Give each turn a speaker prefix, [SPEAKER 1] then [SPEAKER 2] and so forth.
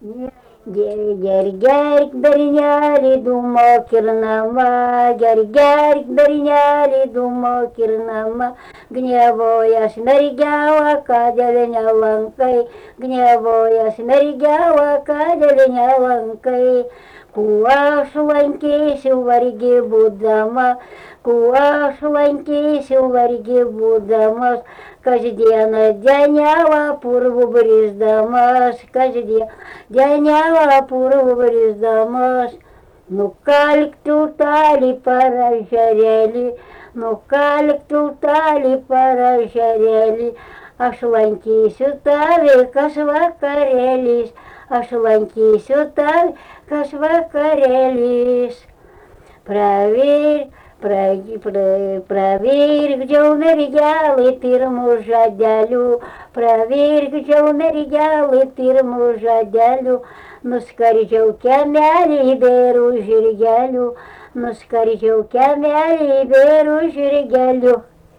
[SPEAKER 1] Герик берняли думо кирнама, герик берняли думо кирнама, гневоя смерьгяла каделеня ланкой, гневоя смерьгяла каделеня ланкой. Куашланьки сюварги будама, куашланьки сюварги будамас, каждена дяняла пурву бриздамас, каждена дяняла пурву бриздамас. Ну калик тутали парашарели, ну калик тутали парашарели, ашланьки сютали кашвакарелис, ашланьки сютали кашвакарелис. Проверь, проверь, где умерял и пирму жадялю, проверь, где умерял и пирму жадялю, ну скорее кямяли беру жиргялю, ну скорее кямяли беру жиргялю.